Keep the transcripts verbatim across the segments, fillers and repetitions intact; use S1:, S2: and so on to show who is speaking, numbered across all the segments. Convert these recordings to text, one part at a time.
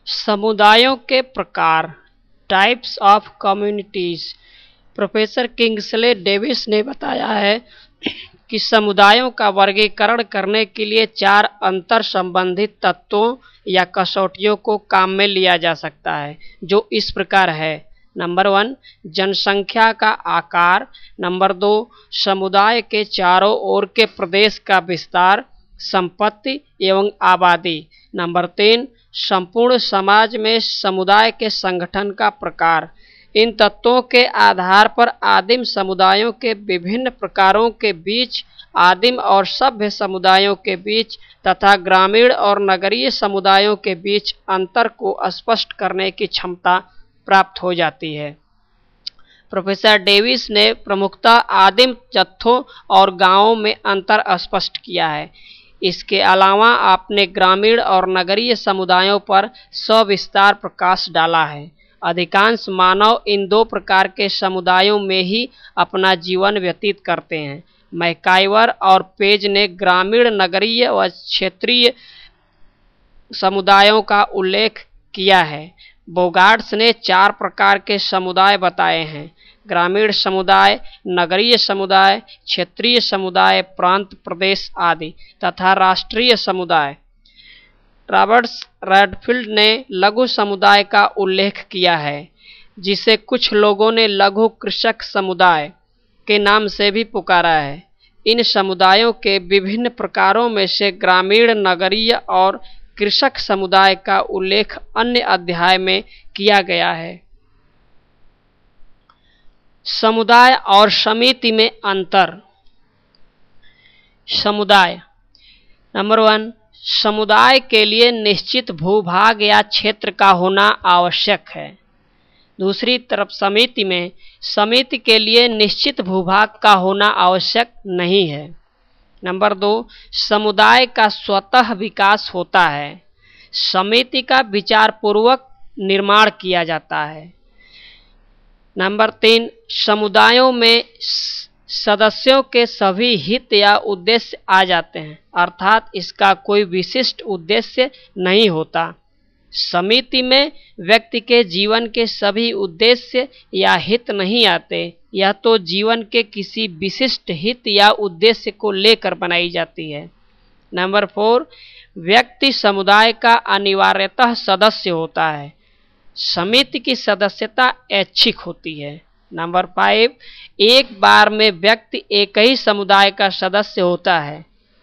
S1: समुदायों के प्रकार, types of communities. Professor Kingsley Davis ने बताया है कि समुदायों का वर्गीकरण करने के लिए चार अंतर संबंधित तत्वों या कसौटियों को काम में लिया जा सकता है, जो इस प्रकार है। नंबर वन, जनसंख्या का आकार। नंबर दो, समुदाय के चारों ओर के प्रदेश का विस्तार, संपत्ति एवं आबादी। नंबर तीन, संपूर्ण समाज में समुदाय के संगठन का प्रकार। इन तत्वों के आधार पर आदिम समुदायों के विभिन्न प्रकारों के बीच, आदिम और सभ्य समुदायों के बीच तथा ग्रामीण और नगरीय समुदायों के बीच अंतर को स्पष्ट करने की क्षमता प्राप्त हो जाती है। प्रोफेसर डेविस ने प्रमुखतः आदिम जत्थों और गांवों में अंतर स्पष्ट किया है। इसके अलावा आपने ग्रामीण और नगरीय समुदायों पर सविस्तार प्रकाश डाला है। अधिकांश मानव इन दो प्रकार के समुदायों में ही अपना जीवन व्यतीत करते हैं। मैकाइवर और पेज ने ग्रामीण, नगरीय व क्षेत्रीय समुदायों का उल्लेख किया है। बोगार्ट्स ने चार प्रकार के समुदाय बताए हैं: ग्रामीण समुदाय, नगरीय समुदाय, क्षेत्रीय समुदाय, प्रांत प्रदेश आदि तथा राष्ट्रीय समुदाय। रॉबर्ट्स रेडफील्ड ने लघु समुदाय का उल्लेख किया है, जिसे कुछ लोगों ने लघु कृषक समुदाय के नाम से भी पुकारा है। इन समुदायों के विभिन्न प्रकारों में से ग्रामीण, नगरीय और कृषक समुदाय का उल्लेख अन्य अध्याय में किया गया है। समुदाय और समिति में अंतर। समुदाय। नंबर वन, समुदाय के लिए निश्चित भूभाग या क्षेत्र का होना आवश्यक है। दूसरी तरफ समिति में समिति के लिए निश्चित भूभाग का होना आवश्यक नहीं है। नंबर दो, समुदाय का स्वतः विकास होता है। समिति का विचारपूर्वक निर्माण किया जाता है। नंबर तीन, समुदायों में सदस्यों के सभी हित या उद्देश्य आ जाते हैं, अर्थात इसका कोई विशिष्ट उद्देश्य नहीं होता। समिति में व्यक्ति के जीवन के सभी उद्देश्य या हित नहीं आते, यह तो जीवन के किसी विशिष्ट हित या उद्देश्य को लेकर बनाई जाती है। नंबर फोर, व्यक्ति समुदाय का अनिवार्यतः सदस्य होता है। समिति की सदस्यता ऐच्छिक होती है। नंबर फाइव, एक बार में व्यक्ति एक ही समुदाय का सदस्य होता है।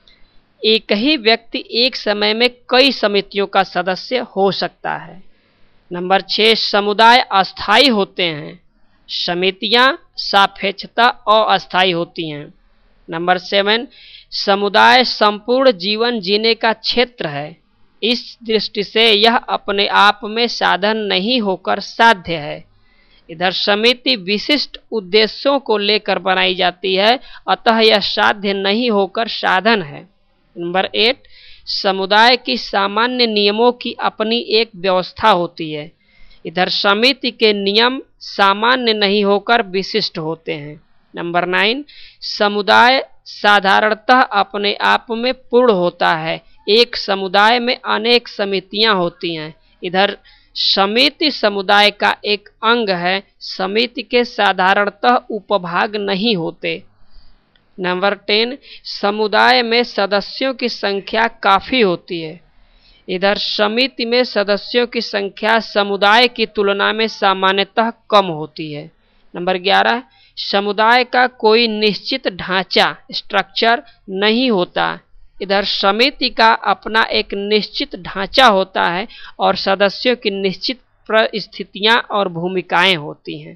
S1: एक ही व्यक्ति एक समय में कई समितियों का सदस्य हो सकता है। नंबर छः, समुदाय अस्थायी होते हैं। समितियां सापेक्षता अस्थायी होती हैं। नंबर सेवन, समुदाय संपूर्ण जीवन जीने का क्षेत्र है। इस दृष्टि से यह अपने आप में साधन नहीं होकर साध्य है। इधर समिति विशिष्ट उद्देश्यों को लेकर बनाई जाती है, अतः यह साध्य नहीं होकर साधन है। नंबर एट, समुदाय की सामान्य नियमों की अपनी एक व्यवस्था होती है। इधर समिति के नियम सामान्य नहीं होकर विशिष्ट होते हैं। नंबर नाइन, समुदाय साधारणतः अपने आप में पूर्ण होता है। एक समुदाय में अनेक समितियां होती हैं। इधर समिति समुदाय का एक अंग है। समिति के साधारणतः उपभाग नहीं होते। नंबर टेन, समुदाय में सदस्यों की संख्या काफ़ी होती है। इधर समिति में सदस्यों की संख्या समुदाय की तुलना में सामान्यतः कम होती है। नंबर ग्यारह, समुदाय का कोई निश्चित ढांचा स्ट्रक्चर नहीं होता। इधर समिति का अपना एक निश्चित ढांचा होता है और सदस्यों की निश्चित परिस्थितियां और भूमिकाएं होती हैं।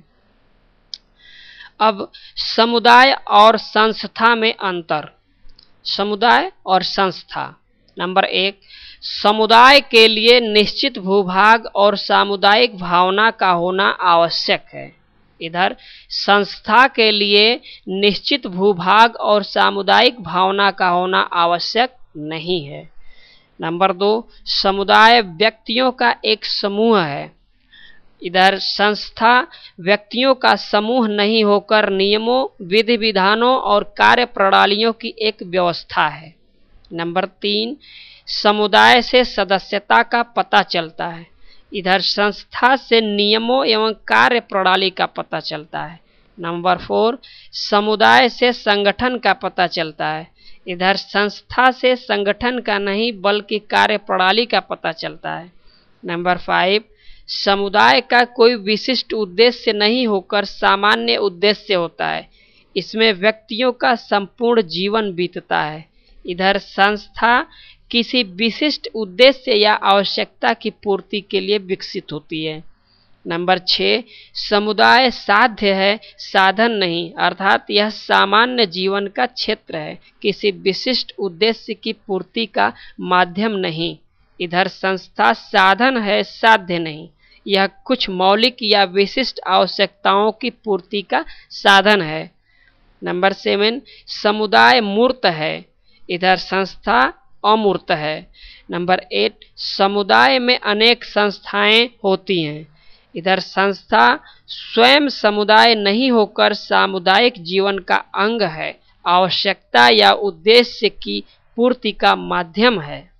S1: अब समुदाय और संस्था में अंतर। समुदाय और संस्था। नंबर एक, समुदाय के लिए निश्चित भूभाग और सामुदायिक भावना का होना आवश्यक है। इधर संस्था के लिए निश्चित भूभाग और सामुदायिक भावना का होना आवश्यक नहीं है। नंबर दो, समुदाय व्यक्तियों का एक समूह है। इधर संस्था व्यक्तियों का समूह नहीं होकर नियमों, विधि विधानों और कार्य प्रणालियों की एक व्यवस्था है। नंबर तीन, समुदाय से सदस्यता का पता चलता है। इधर संस्था से नियमों एवं कार्य प्रणाली का पता चलता है। नंबर फोर, समुदाय से संगठन का पता चलता है। इधर संस्था से संगठन का नहीं बल्कि कार्य प्रणाली का पता चलता है। नंबर फाइव, समुदाय का कोई विशिष्ट उद्देश्य नहीं होकर सामान्य उद्देश्य होता है। इसमें व्यक्तियों का संपूर्ण जीवन बीतता है। इधर संस्था किसी विशिष्ट उद्देश्य या आवश्यकता की पूर्ति के लिए विकसित होती है। नंबर छः, समुदाय साध्य है, साधन नहीं, अर्थात यह सामान्य जीवन का क्षेत्र है, किसी विशिष्ट उद्देश्य की पूर्ति का माध्यम नहीं। इधर संस्था साधन है, साध्य नहीं, यह कुछ मौलिक या विशिष्ट आवश्यकताओं की पूर्ति का साधन है। नंबर सेवन, समुदाय मूर्त है, इधर संस्था अमूर्त है। नंबर एट, समुदाय में अनेक संस्थाएं होती हैं, इधर संस्था स्वयं समुदाय नहीं होकर सामुदायिक जीवन का अंग है, आवश्यकता या उद्देश्य की पूर्ति का माध्यम है।